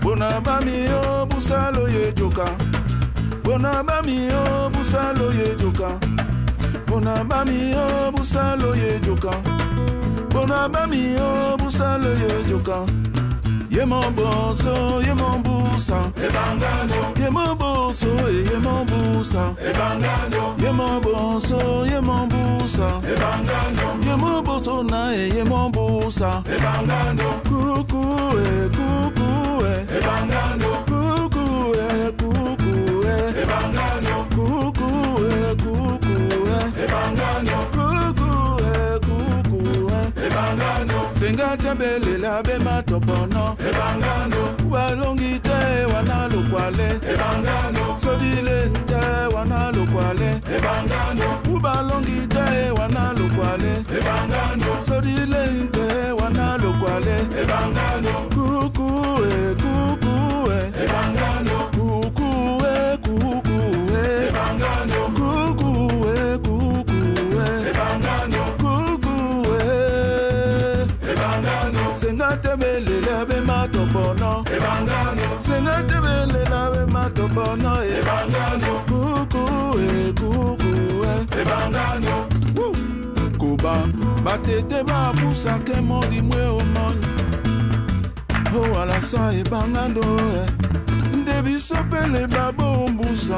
Bona bami o busalo ye joka. Bona bami o busalo ye joka. Bona bami o busalo ye joka. Bona bami o busalo ye joka. Ye mon bosso, ye mon busa. E bangano. Ye mon bosso, ye mon busa. E bangano. Ye mon bosso, ye mon busa. E bangano. Ye mon bosso na ye mon busa. E bangano. Coucou coucou e bangano. Coucou coucou e bangano. Coucou coucou e bangano. Coucou coucou e bangano. Senga tembele la be matopono. E bangano. Walongite wana lukwale. E bangano. Sodilente wana lukwale. E bangano. Ubalongite wana lukwale. E bangano. Sodilente wana lukwale. E bangano. Coucou coucou e bangano. Coucou coucou e bangano. Coucou coucou e bangano. Coucou e bangano. Senga tembele la be matopono. E bangano. Senga tembele la be matopono. E bangano. Coucou e bangano. Kuba batete ba busa ke mondi mwe omoni. Oh ala sa e bangano Debi sopele babo mbusa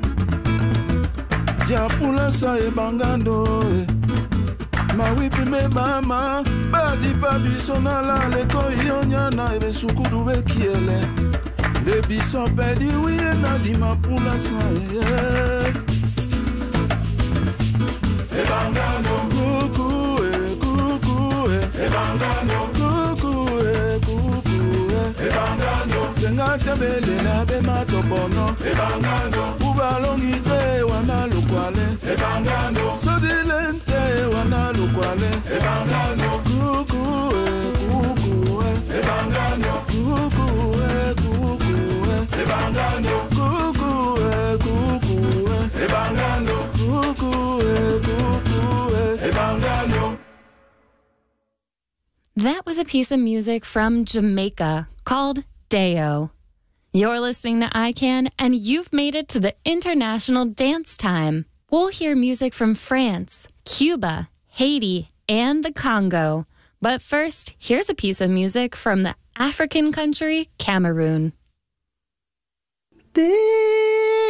Japula sa e bangano Ma wipi me mama Bati pabiso na la leko Ionyana ebe sukudu be kiele Debi sopeli wiye na di mapula sa e bangano Kuku e bangano Kuku e bangano. Senga tembele la be matopono. E bangano. Ubalongite wana lukwale. E bangano. Sodilente wana lukwale. E bangano. Coucou e bangano. Coucou e bangano. Coucou e bangano. Coucou e bangano. That was a piece of music from Jamaica called Deo. You're listening to iCan, and you've made it to the International Dance Time. We'll hear music from France, Cuba, Haiti, and the Congo. But first, here's a piece of music from the African country Cameroon.